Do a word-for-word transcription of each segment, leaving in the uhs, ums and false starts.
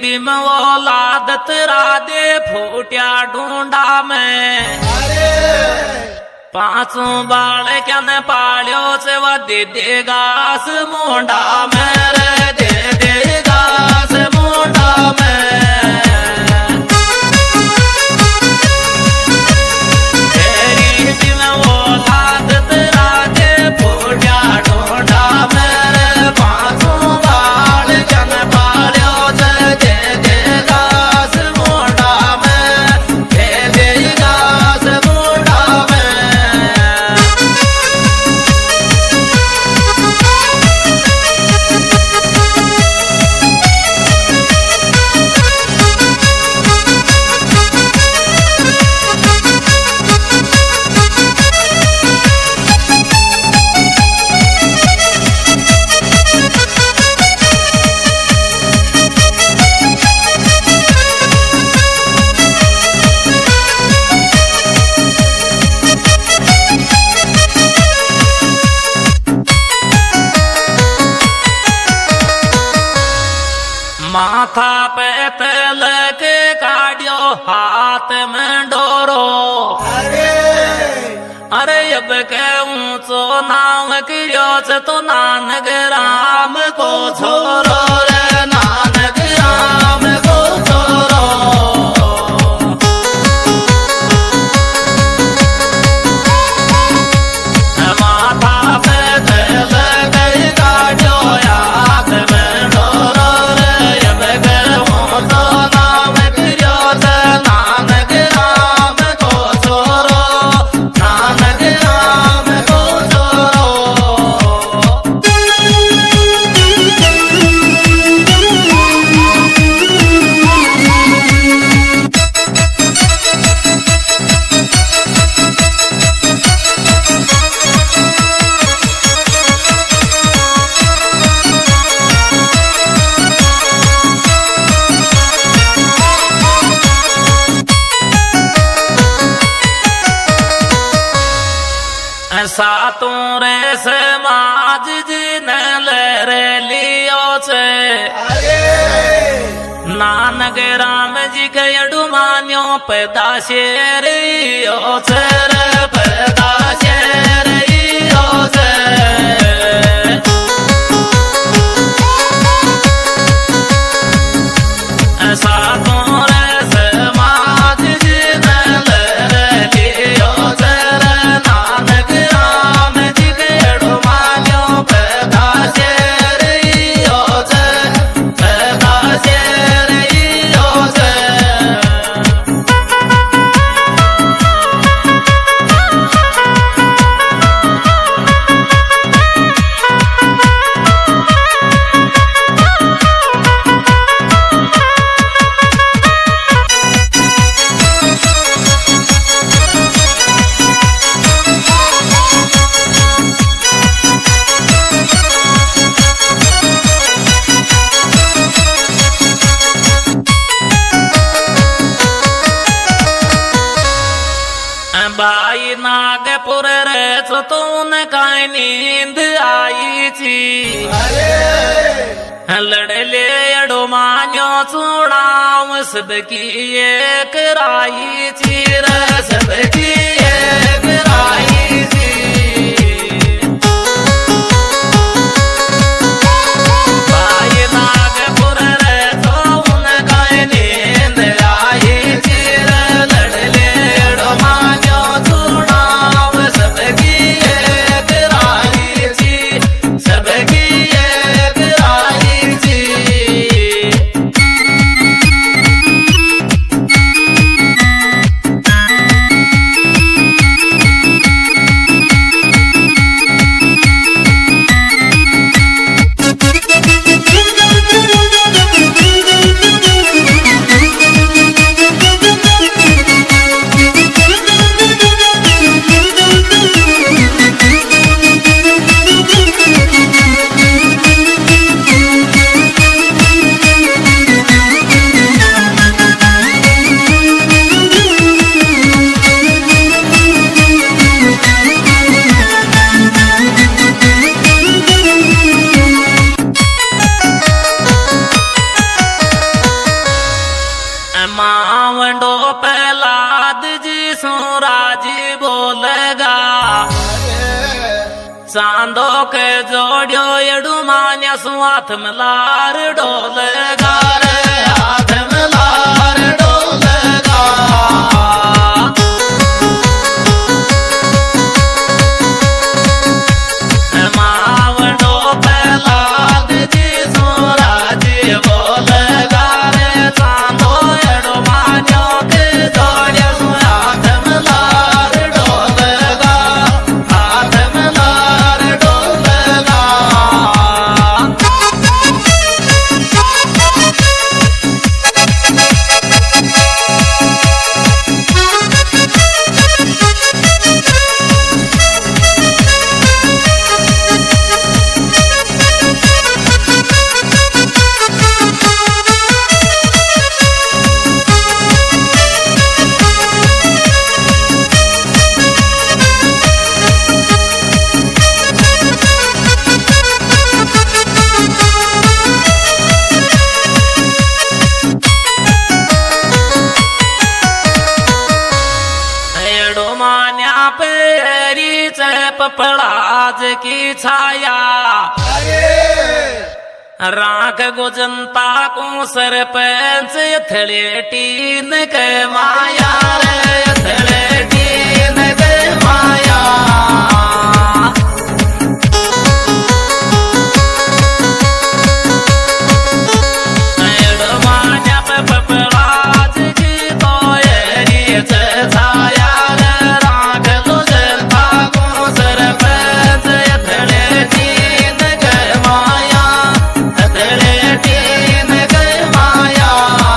जिंदगी में वो लादत राधे फूटिया ढूंढा में पांचों बाल क्या न पालियो से वह दे देगा से मुंडा में रे दे देगा से मुंडा में तेरी जी में वो लादत राधे फूटिया ढूंढा में पांचों बाल क्या न पालियो से दे देगा से मुंडा में दे देगा से मुंडा में माथा पे तेल के काटियो हाथ में डोरो अरे अरे अब के ऊंचो नाम कियो से तो नानक राम को छोरो रे नानक राम को छोरो माथा पे तेल के काटियो हाथ में डोरो सातों रे समाज जी ने ले रे लियो से नानक राम जी के अडुमान्यो पैदा शेरियो से रे पैदा शेरियो से सातों रे समाज जी ने ले रे लियो से नानक बाई नागपुर रे तो तूने काई नींद आई थी लड़ ले अड़ो मान्यो चूड़ाव सबकी एक राई थी रे सबकी एक राई थी बाई नागपुर रे तो तूने काई नींद आई थी रे लड़ ले अड़ो मान्यो सबकी एक राई थी सबकी एक राई थी मावंडो प्रहलाद जी सुराजी बोलेगा चांदो के जोड़ियो एडू मान्या सु हाथ में लार डोलेगा रे हाथ में लार डोलेगा मावंडो प्रहलाद जी सुराजी बोलेगा रे चांदो एडू मान्यो के जोड़ियो सु हाथ में लार डोलेगा हाथ में लार डोलेगा पपड़ाज की छाया राख गुजंता को सरपंच थड़े टीन के माया रे थड़े टीन के माया माया पे पपड़ाज की तो ये छाया राख गुजंता सरपंच थड़े टीन के माया थड़े टीन के माया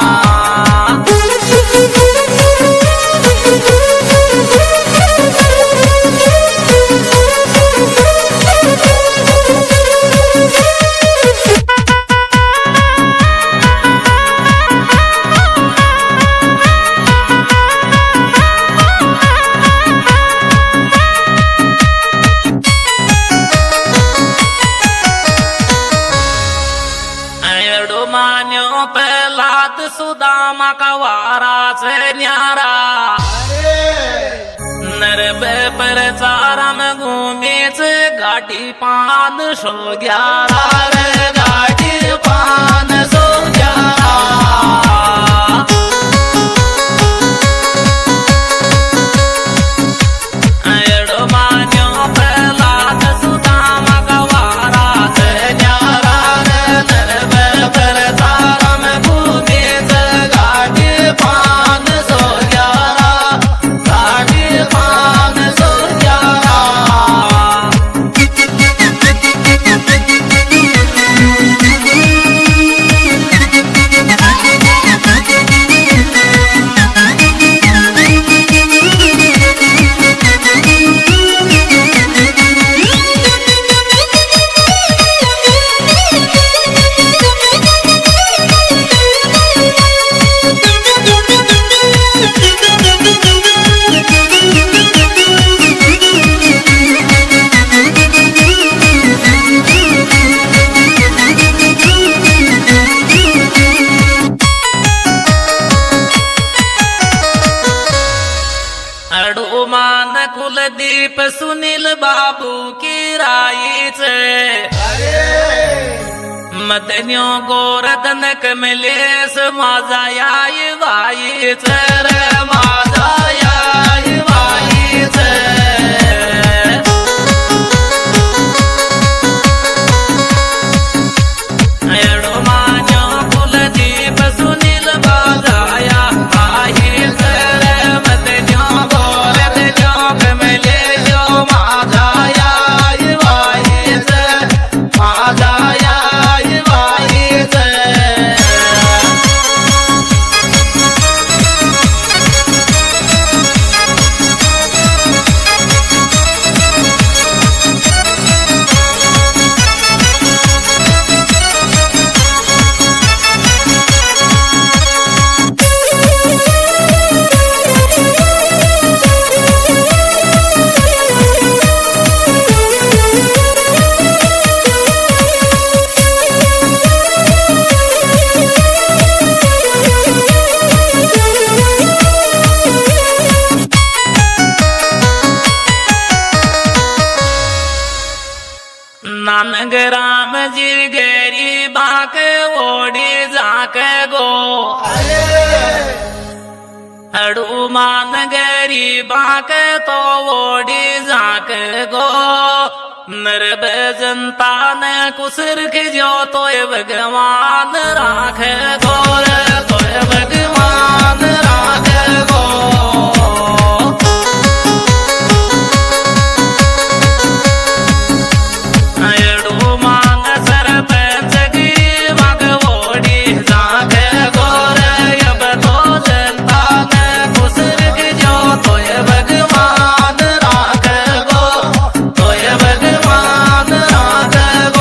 मान्यो प्रहलाद सुदामा का वारा से न्यारा नरबे पर चारा में घूमी से गाड़ी पान सो ग्यारह रे गाड़ी पान सो ग्यारह मान्यो प्रहलाद सुदामा का वारा से न्यारा नरबे पर चारा में घूमी से गाड़ी पान सो ग्यारह गाड़ी पान सो ग्यारह मान कुलदीप सुनील बाबू की राई से मदन्यो गोरधनक मिलेस माजाया वाई रे माजाया वाई से मान्यो कुलदीप सुनील बाजाया वाई रे मदन्यो गोरधनक मिले जो माजाया वाई से माजाया वाई से मान गरीबा के तो ओडी जाक गो नरब जनता ने कुसर जो तो भगवान राख गोर तो भगवान राख गो एडू मान सरपंच की भगवोड़ी जाक गोर अब तो जनता ने कुसर जो तो भगवान राख गो तो भगवान राख गो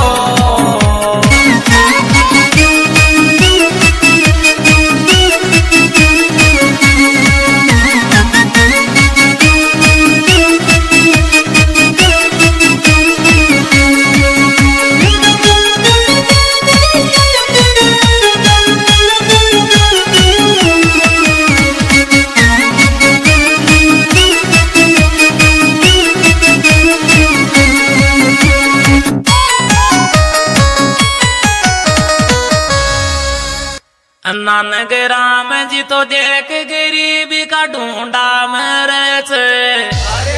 नानक राम जी तो देख गरीबी का ढूंढा मेरे से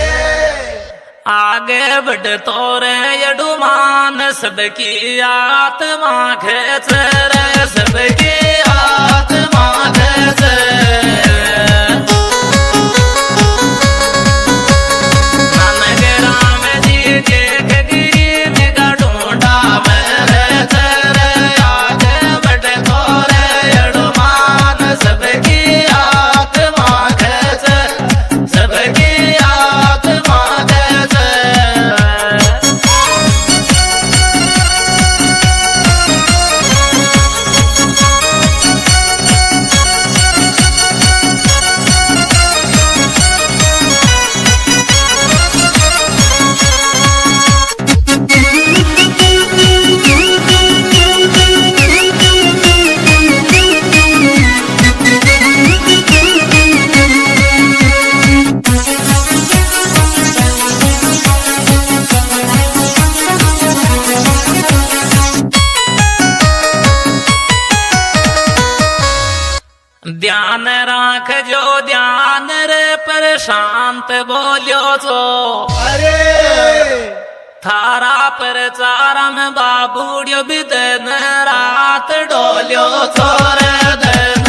आगे बढ़ तो रे यडुमान सबकी आत्मा खेच रे सबकी आत्मा खेच नानक राम जी देख गरीबी का ढूंढा मेरे से आगे बढ़ तो सबकी आत्मा कैसे सबकी आत्मा कैसे ध्यान राख जो ध्यान रे पर शांत बोलियो तो अरे थारा पर चारम बाबूड़ियो भी दिन रात डोलियो तो रे दिन